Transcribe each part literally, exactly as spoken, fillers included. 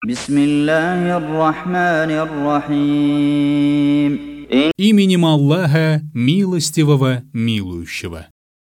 Бисмиллахир-рахманир-рахим. Именем Аллаха, милостивого, милующего.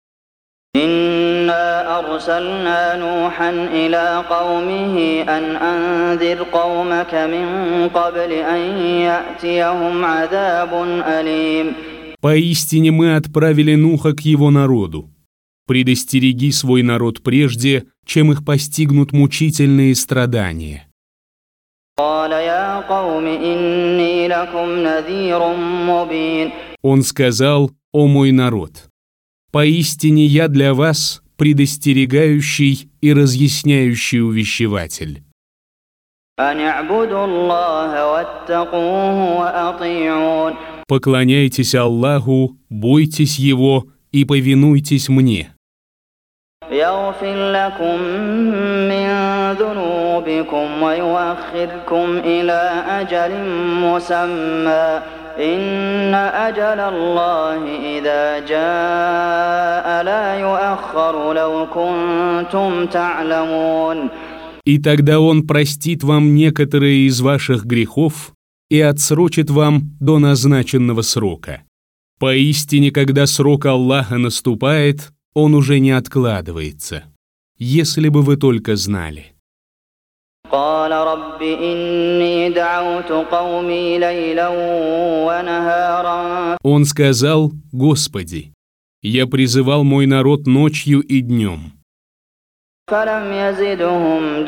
إنا أرسلنا نوحا إلى قومه أن أنذر قومك من قبل أن يأتيهم عذاب أليم. Поистине мы отправили Нуха к его народу. Предостереги свой народ прежде, чем их постигнут мучительные страдания. قال يا قوم إني لكم نذير مبين. Он сказал: «О мой народ, поистине я для вас предостерегающий и разъясняющий увещеватель. أن اعبدوا الله واتقوه وأطيعون. Поклоняйтесь Аллаху, бойтесь Его и повинуйтесь мне. يغفر لكم من ذنوبكم ويؤخركم إلى أجل مسمى إن أجل الله إذا جاء لا يؤخر لو كنتم تعلمون. И тогда Он простит вам некоторые из ваших грехов и отсрочит вам до назначенного срока. Поистине, когда срок Аллаха наступает, Он уже не откладывается. Если бы вы только знали. قال رب إني دعوت قومي ليلا ونهارا. Он сказал: «Господи, я призывал мой народ ночью и днем. فلم يزدهم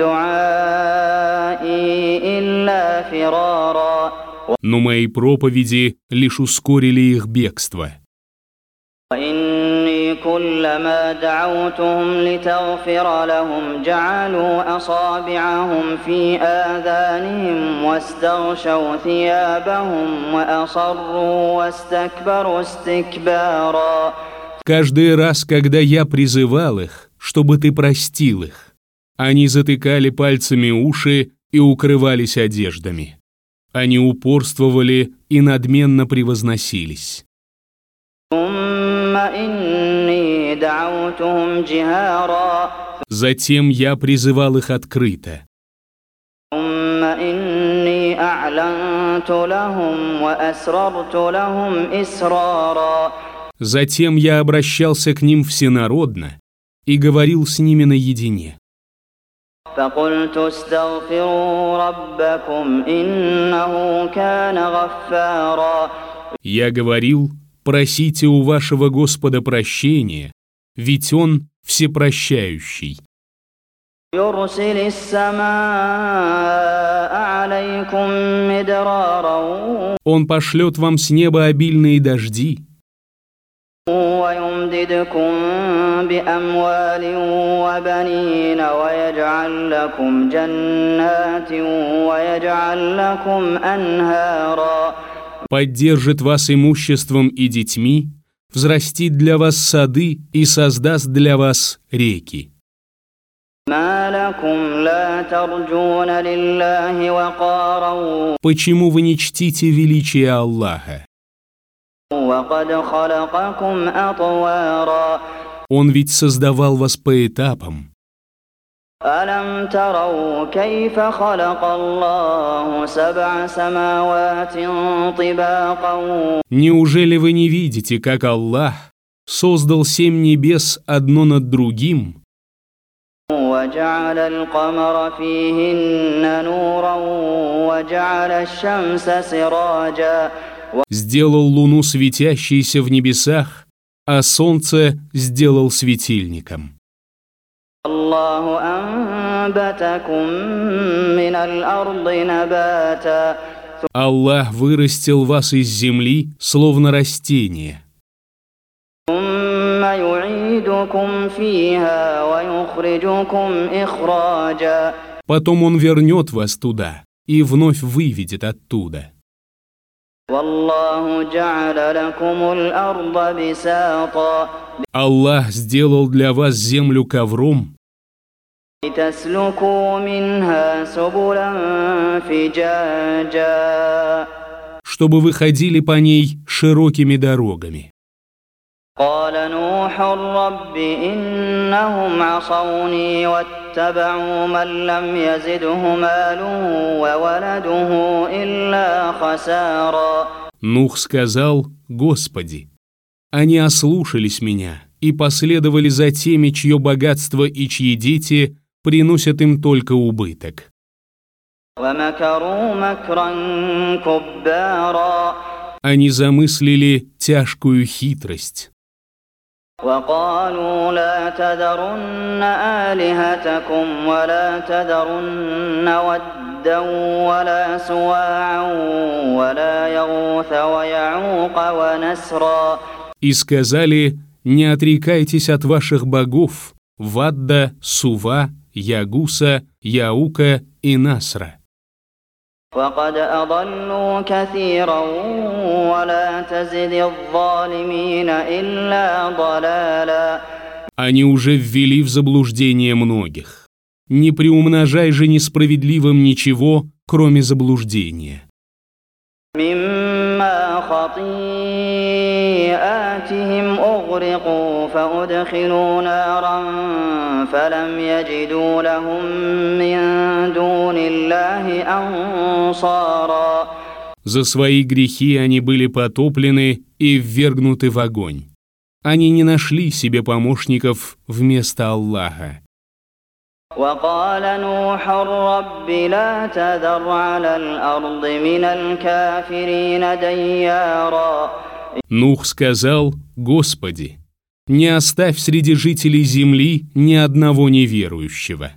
دعائي إلا فرارا. Но мои проповеди лишь ускорили их бегство. وإني كلما دعوتهم لتغفر لهم جعلوا أصابعهم في آذانهم واستغشوا ثيابهم وأصروا واستكبروا استكبارا. Каждый раз, когда я призывал их, чтобы ты простил их, они затыкали пальцами уши и укрывались одеждами. Они упорствовали и надменно превозносились. Затем я призывал их открыто. Затем я обращался к ним всенародно и говорил с ними наедине. فقلت استغفروا ربكم إنه كان غفارا. Я говорил: просите у вашего Господа прощения, ведь Он всепрощающий. يرسل السماء عليكم مدرارا. Он пошлет вам с неба обильные дожди. ويمددكم بأموال وبنين ويجعل لكم جنات ويجعل لكم أنهارا. Поддержит вас имуществом и детьми, взрастит для вас сады и создаст для вас реки. ما لكم لا ترجون لله وقارا. Почему вы не чтите величие Аллаха? وقد خلقكم أطوارا. Он ведь создавал вас по этапам. ألم تروا كيف خلق الله سبع سماوات طباقا. Неужели вы не видите, как Аллах создал семь небес одно над другим? وجعل القمر فيهن نورا وجعل الشمس سراجا. Сделал луну светящейся в небесах, а солнце сделал светильником. الله أنبتكم من الأرض نباتا. Аллах вырастил вас из земли, словно растение. ثم يعيدكم فيها ويخرجكم إخراجا. Потом Он вернет вас туда и вновь выведет оттуда. والله جعل لكم الأرض بساطا. Аллах сделал для вас землю ковром, لتسلكوا منها سبلا فجاجا. чтобы вы ходили по ней широкими дорогами. قال نوح رب إنهم عصوني واتبعوا من لم يزده ماله وولده إلا خسارا. Нух сказал: «Господи, они ослушались меня и последовали за теми, чье богатство и чьи дети приносят им только убыток». ومكروا مكرا كبارا. Они замыслили тяжкую хитрость. وقالوا لا تذرن آلهتكم ولا تذرن ودا ولا سواعا ولا يغوث ويعوق ونسرا. И сказали: «Не отрекайтесь от ваших богов Вадда, Сува, Ягуса, Яука и Насра. وقد أضلوا كثيرا ولا تزد الظالمين إلا ضلالا». Они уже ввели в заблуждение многих. Не приумножай же несправедливым ничего, кроме заблуждения. مما خطيئاتهم أغرقوا فأدخلوا نارا فلم يجدوا لهم من دون الله أنصارا. За свои грехи они были потоплены и ввергнуты в огонь. Они не нашли себе помощников вместо Аллаха. وقال نوح رب لا تذر على الأرض من الكافرين ديارا. Нух сказал: «Господи, не оставь среди жителей земли ни одного неверующего.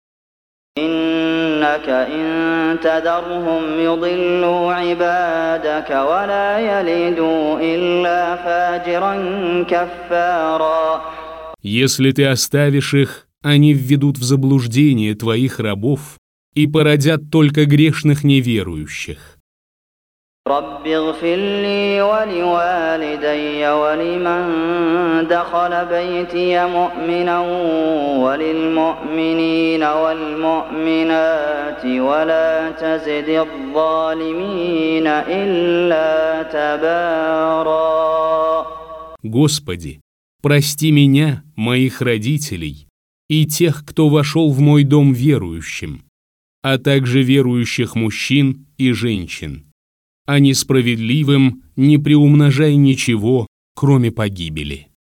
إنك إن تذرهم يضلوا عبادك ولا يلدوا إلا فاجرا كفارا». Если ты оставишь их, они введут в заблуждение твоих рабов и породят только грешных неверующих. رب اغفر لي ولوالدي ولمن دخل بيتي مؤمنا وللمؤمنين والمؤمنات ولا تزد الظالمين إلا تبارا. Господи, прости меня, моих родителей и тех, кто вошел в мой дом верующим, а также верующих мужчин и женщин. А несправедливым не приумножай ничего, кроме погибели.